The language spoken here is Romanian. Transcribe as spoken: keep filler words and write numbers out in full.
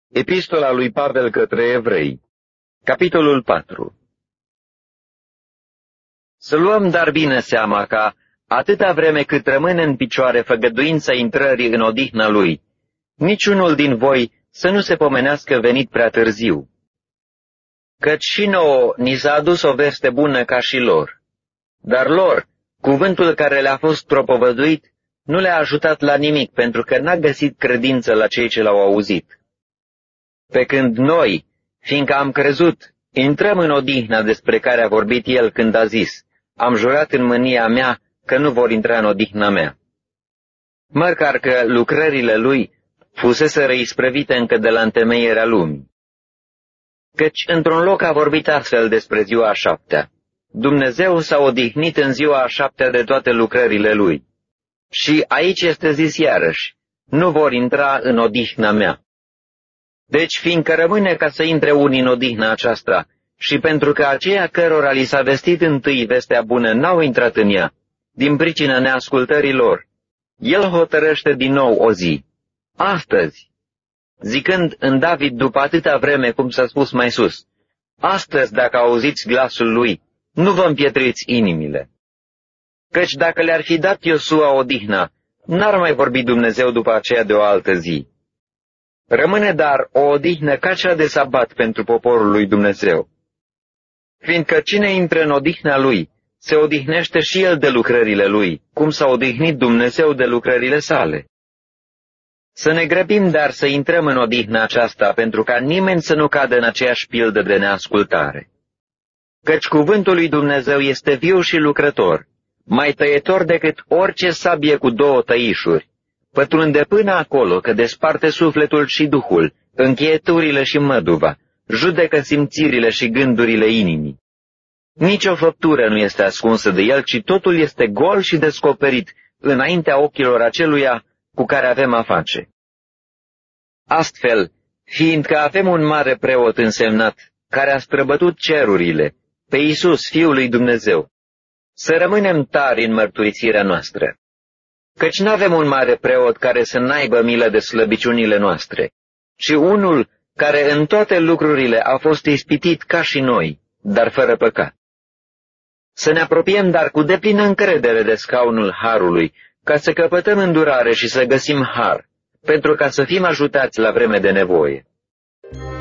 Epistola lui Pavel către Evrei, capitolul patru. Să luăm dar bine seama ca, atâta vreme cât rămâne în picioare făgăduința intrării în odihna lui, niciunul din voi să nu se pomenească venit prea târziu. Căci și nouă ni s-a adus o veste bună ca și lor, dar lor, cuvântul care le-a fost propovăduit, nu le-a ajutat la nimic, pentru că n-a găsit credință la cei ce l-au auzit. Pe când noi, fiindcă am crezut, intrăm în odihna despre care a vorbit el când a zis, am jurat în mânia mea că nu vor intra în odihna mea. Măcar că lucrările lui fuseseră isprăvite încă de la întemeierea lumii. Căci într-un loc a vorbit astfel despre ziua a șaptea. Dumnezeu s-a odihnit în ziua a șaptea de toate lucrările lui. Și aici este zis iarăși, nu vor intra în odihna mea. Deci, fiindcă rămâne ca să intre unii în odihna aceasta, și pentru că aceia cărora li s-a vestit întâi vestea bună n-au intrat în ea, din pricina neascultării lor, el hotărăște din nou o zi, astăzi, zicând în David după atâta vreme cum s-a spus mai sus, astăzi dacă auziți glasul lui, nu vă împietriți inimile. Căci dacă le-ar fi dat Iosua odihna, n-ar mai vorbi Dumnezeu după aceea de o altă zi. Rămâne dar o odihnă ca cea de sabat pentru poporul lui Dumnezeu. Fiindcă cine intră în odihna lui, se odihnește și el de lucrările lui, cum s-a odihnit Dumnezeu de lucrările sale. Să ne grăbim dar să intrăm în odihna aceasta, pentru ca nimeni să nu cadă în aceeași pildă de neascultare. Căci cuvântul lui Dumnezeu este viu și lucrător, mai tăietor decât orice sabie cu două tăișuri, pătrunde până acolo că desparte sufletul și duhul, încheieturile și măduva, judecă simțirile și gândurile inimii. Nici o făptură nu este ascunsă de el, ci totul este gol și descoperit înaintea ochilor aceluia cu care avem a face. Astfel, fiindcă avem un mare preot însemnat, care a străbătut cerurile, pe Iisus, Fiul lui Dumnezeu, să rămânem tari în mărturisirea noastră. Căci n-avem un mare preot care să n-aibă milă de slăbiciunile noastre, ci unul care în toate lucrurile a fost ispitit ca și noi, dar fără păcat. Să ne apropiem dar cu deplină încredere de scaunul harului, ca să căpătăm îndurare și să găsim har, pentru ca să fim ajutați la vreme de nevoie.